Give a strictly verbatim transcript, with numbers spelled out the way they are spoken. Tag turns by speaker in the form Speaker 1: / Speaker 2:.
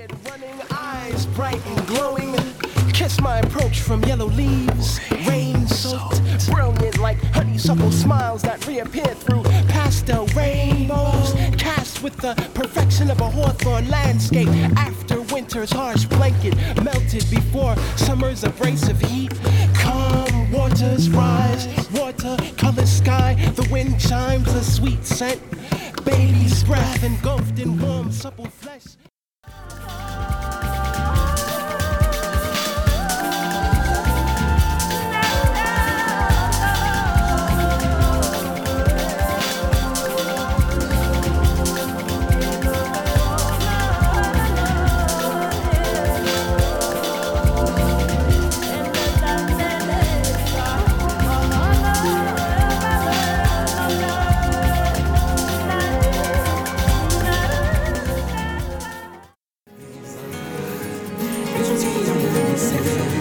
Speaker 1: Running eyes, bright and glowing. Kiss my approach from yellow leaves, rain-soaked, brilliant like honeysuckle smiles that reappear through pastel rainbows, cast with the perfection of a hawthorn landscape. After winter's harsh blanket melted before summer's abrasive heat, calm waters rise, water-colored sky. The wind chimes a sweet scent, baby's breath engulfed in warm, supple flesh.
Speaker 2: It's